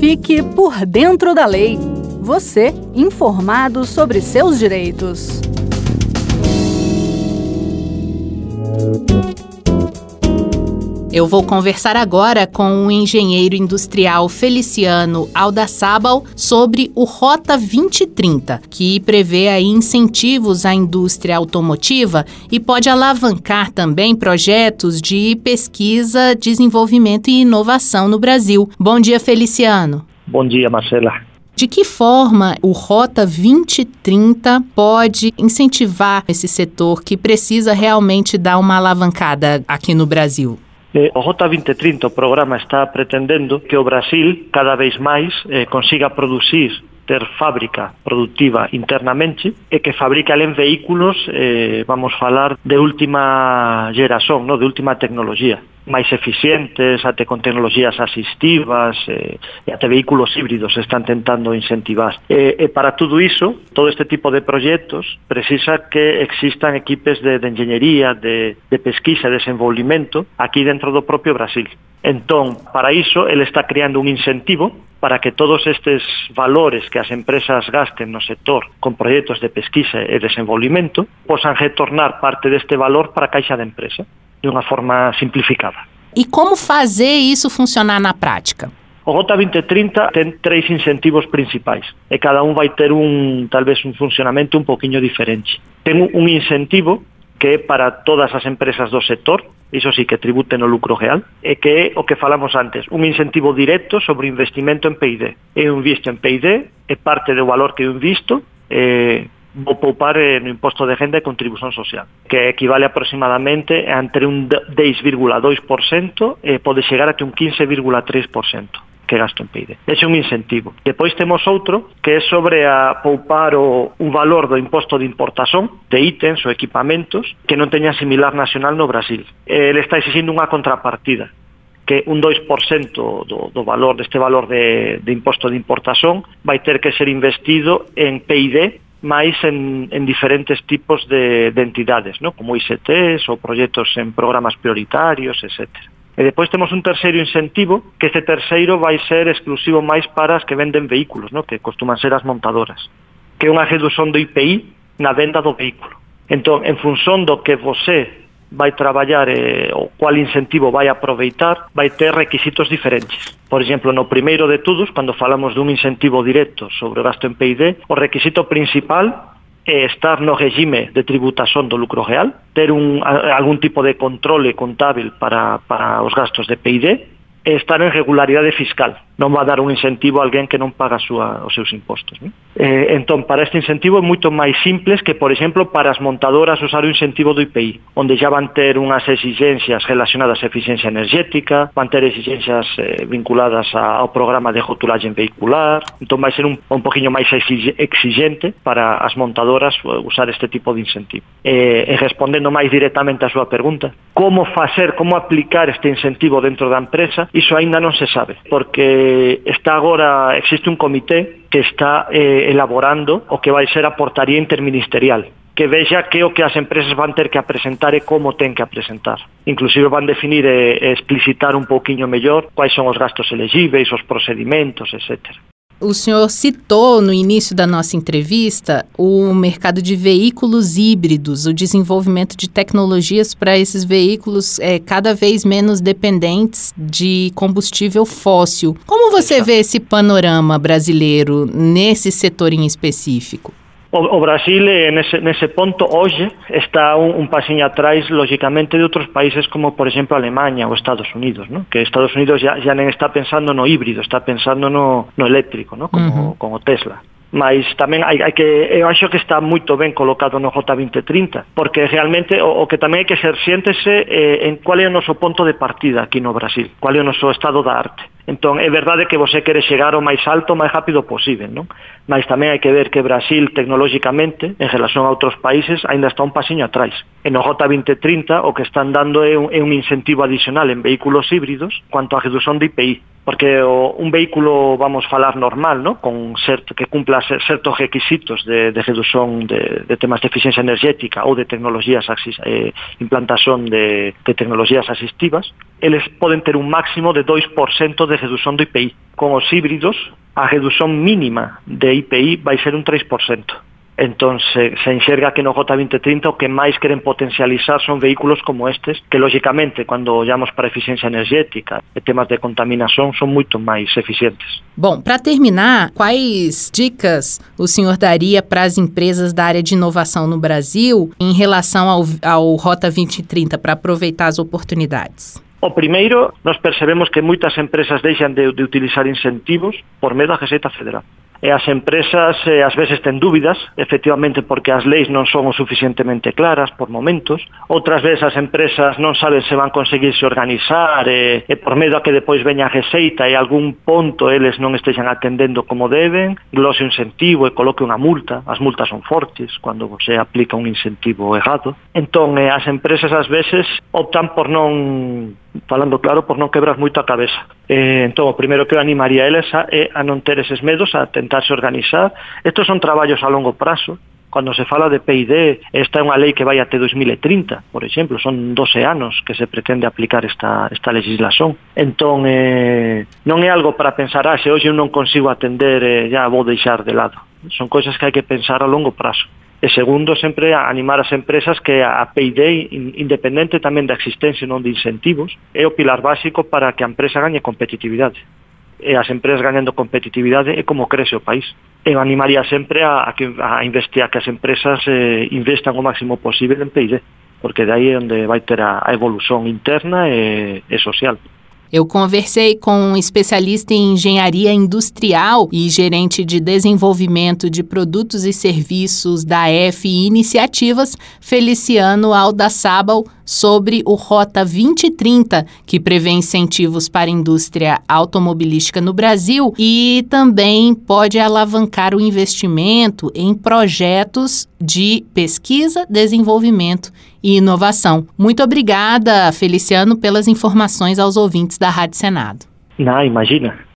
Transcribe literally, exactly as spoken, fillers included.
Fique por dentro da lei. Você, informado sobre seus direitos. Eu vou conversar agora com o engenheiro industrial Feliciano Aldaçabal sobre o Rota vinte trinta, que prevê aí incentivos à indústria automotiva e pode alavancar também projetos de pesquisa, desenvolvimento e inovação no Brasil. Bom dia, Feliciano. Bom dia, Marcela. De que forma o Rota vinte trinta pode incentivar esse setor que precisa realmente dar uma alavancada aqui no Brasil? O Rota vinte trinta, o programa, está pretendendo que o Brasil cada vez máis eh, consiga producir, ter fábrica productiva internamente e que fabrique alén vehículos, eh, vamos falar, de última geración, no? De última tecnología, máis eficientes, até con tecnologías asistivas, eh, e até vehículos híbridos se están tentando incentivar. E, e para todo iso, todo este tipo de proxectos precisa que existan equipes de, de engenhería, de, de pesquisa e desenvolvimento aquí dentro do propio Brasil. Entón, para iso, ele está creando un incentivo para que todos estes valores que as empresas gasten no sector con proxectos de pesquisa e desenvolvimento posan retornar parte deste valor para a caixa de empresa, de unha forma simplificada. E como fazer isso funcionar na prática? O Rota vinte trinta ten tres incentivos principais e cada un vai ter un, talvez un funcionamento un poquinho diferente. Ten un incentivo que é para todas as empresas do sector, iso sí que tributen o lucro real, e que é o que falamos antes, un incentivo directo sobre investimento en P I D. Eu invisto en P I D e parte do valor que eu invisto eh, vou poupar eh, no imposto de renda e contribución social, que equivale aproximadamente a entre un dez vírgula dos por ciento e pode chegar até un quince vírgula tres por ciento que gasto en P I D. Ese é un incentivo. Depois temos outro que é sobre a poupar o, un valor do imposto de importación de ítems ou equipamentos que non teña similar nacional no Brasil. Ele está exigindo unha contrapartida que un dois por ciento do, do valor deste valor de, de imposto de importación vai ter que ser investido en P I D máis en, en diferentes tipos de, de entidades, ¿no? Como I C Ts ou proxectos en programas prioritarios, etcétera. E depois temos un terceiro incentivo, que este terceiro vai ser exclusivo máis para as que venden vehículos, ¿no? Que costuman ser as montadoras, que é unha redución do I P I na venda do vehículo. Entón, en función do que você vai traballar eh, o cual incentivo vai aproveitar, vai ter requisitos diferentes. Por exemplo, no primeiro de todos, cando falamos dun incentivo directo sobre o gasto en P I D, o requisito principal é estar no regime de tributación do lucro real, ter un, algún tipo de controle contábil para, para os gastos de P I D e estar en regularidade fiscal. Non vai dar un incentivo a alguén que non paga a súa, os seus impostos, ¿no? Eh, entón, para este incentivo é moito máis simples que, por exemplo, para as montadoras usar o incentivo do I P I, onde já van ter unhas exigencias relacionadas a eficiencia energética, van ter exigencias eh, vinculadas a, ao programa de rotulaxe vehicular, entón vai ser un, un poquinho máis exigente para as montadoras usar este tipo de incentivo. Eh, e respondendo máis directamente a súa pergunta, como facer, como aplicar este incentivo dentro da empresa, iso aínda non se sabe, porque está agora, existe un comité que está eh, elaborando o que vai ser a portaría interministerial, que vexa que o que as empresas van ter que apresentar e como ten que apresentar. Inclusive van definir e, e explicitar un pouquiño mellor quais son os gastos elegíveis, os procedimentos, etcétera. O senhor citou no início da nossa entrevista o mercado de veículos híbridos, o desenvolvimento de tecnologias para esses veículos é, cada vez menos dependentes de combustível fóssil. Como você Exato. Vê esse panorama brasileiro nesse setor em específico? O, o Brasil, nese, nese ponto, hoxe, está un, un pasiño atrás, lógicamente, de outros países como, por exemplo, Alemanha ou Estados Unidos, ¿no? Que Estados Unidos ya, ya nem está pensando no híbrido, está pensando no, no eléctrico, ¿no? Como, uh-huh. como Tesla. Mas tamén hai, hai que, eu acho que está moito ben colocado no Rota vinte trinta, porque realmente o, o que tamén hai que ser siéntese eh, en cual é o noso ponto de partida aquí no Brasil, cual é o noso estado da arte. Entón, é verdade que você quere chegar ao máis alto o máis rápido posible, non? Mas tamén hai que ver que Brasil, tecnológicamente, en relación a outros países, ainda está un pasiño atrás. E no Rota vinte trinta, o que están dando é un, é un incentivo adicional en vehículos híbridos cuanto a reducción de I P I. porque o, un vehículo, vamos falar normal, ¿no? Con certo, que cumpla certos requisitos de, de reducción de, de temas de eficiencia energética ou de tecnologías, eh, implantación de, de tecnologías asistivas, eles poden ter un máximo de dos por ciento de reducción do I P I. Con os híbridos, a reducción mínima de I P I vai ser un tres por ciento. Entón, se, se enxerga que no J vinte trinta o que máis queren potencializar son vehículos como estes, que lógicamente, cando ollamos para eficiencia energética e temas de contaminación, son moito máis eficientes. Bom, para terminar, quais dicas o senhor daria para as empresas da área de inovação no Brasil em relação ao, ao Rota vinte trinta para aproveitar as oportunidades? O primeiro, nós percebemos que moitas empresas deixan de, de utilizar incentivos por medo á Receita Federal. E as empresas eh, ás veces ten dúbidas, efectivamente porque as leis non son o suficientemente claras por momentos, outras veces as empresas non saben se van conseguir se organizar e, e por medo a que depois veña a Receita e algún ponto eles non estexan atendendo como deben, glose un incentivo e coloque unha multa. As multas son fortes cando se aplica un incentivo errado. Entón, eh, as empresas ás veces optan por non, falando claro, por non quebrar moito a cabeza. Eh, entón, o primeiro que eu animaría a eles a, é a non ter eses medos, a tentarse organizar. Estos son traballos a longo prazo. Cando se fala de P I D, esta é unha lei que vai até dos mil trinta, por exemplo, son doce anos que se pretende aplicar esta, esta legislación. Entón, eh, non é algo para pensar, ah, se hoxe eu non consigo atender, eh, já vou deixar de lado. Son cousas que hai que pensar a longo prazo. E segundo, sempre animar as empresas que a P I D, independente tamén da existencia non de incentivos, é o pilar básico para que a empresa gañe competitividade. E as empresas gañando competitividade é como crece o país. Eu animaría sempre a, a, que, a investir, a que as empresas eh, investan o máximo posible en P I D, porque de aí é onde vai ter a, a evolución interna e, e social. Eu conversei com um especialista em engenharia industrial e gerente de desenvolvimento de produtos e serviços da F Iniciativas, Feliciano Aldasábal, sobre o Rota vinte trinta, que prevê incentivos para a indústria automobilística no Brasil e também pode alavancar o investimento em projetos de pesquisa, desenvolvimento e inovação. Muito obrigada, Feliciano, pelas informações aos ouvintes da Rádio Senado. Não, imagina.